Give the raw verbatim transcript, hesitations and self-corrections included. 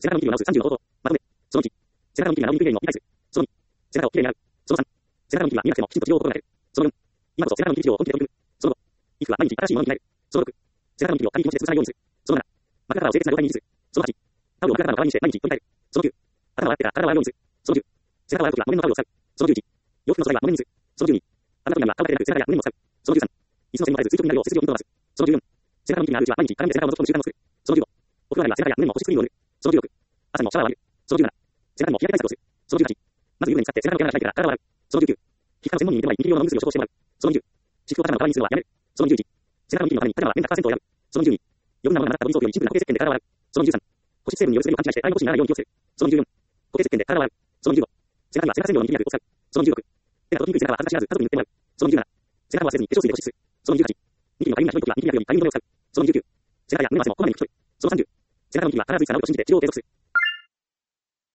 背中のニキビを直すさんじゅうの方法。まとめ。そのいち。背中のニキビが治りにくい原因を理解する。そのに。背中をきれいに洗う。そのさん。背中のニキビが見なくてもきちんと治療を心がける。そのよん。今こそ背中のニキビ治療を本気で取り組む。そのご。衣服は毎日新しいものに着替える。そのろく。背中のニキビを紙に気持ちで潰さないようにする。そのなな。枕からを清潔な状態に維持する。そのはち。タオルを枕からの代わりにして毎日取り替える。そのきゅう。頭を洗ってから体を洗うようにする。そのじゅう。背中を洗うときは木綿のタオルを使う。そのじゅういち。洋服の素材は木綿にする。そのじゅうに。あなたのには顔だけでなく背中や胸も使う。そのじゅうさん。椅子の背にもたれず垂直になるよう背筋を運動させる。そのじゅうよん。背中のニキビがあるうちは毎日鏡で背中を覗き込む習慣を作る。そのじゅうご。お風呂には背中や胸にも保湿クリームを塗る。そのじゅうろく。朝にもシャワーを浴びる。そのじゅうなな。背中にも日焼け対策をする。そのじゅうはち。まず湯船に使って背中の毛穴が開いてから体を洗う。そのじゅうきゅう。皮膚科の専門医に見てもらいニキビ用の飲み薬を処方してもらう。そのにじゅう。私服を肌の代わりにするのはやめる。そのにじゅういち。背中のニキビのために肌は綿ひゃくパーセントを選ぶ。そのにじゅうに。余分なものがなかったボディーソープより一部な固定石鹸で体を洗う。そのにじゅうさん。保湿成分による水分を勘違いして体の保湿にならないように気をつける。そのにじゅうよん。固定石鹸で体を洗う。そのにじゅうご。背中には背中専用のニキビ薬を使う。そのにじゅうろく。手が届きにくい背中は恥ずかしがらず家族に塗ってもらう。そのにじゅうなな。背中は忘れずに化粧水で保湿する。そのにじゅうはち。ニキビのかゆみがひどいときはニキビ薬よりかゆみ止めを使う。そのにじゅうきゅう。背中や胸の汗もこまめに拭き取る。そのさんじゅう。背中のニキビは必ずいつか治ると信じて治療を継続する。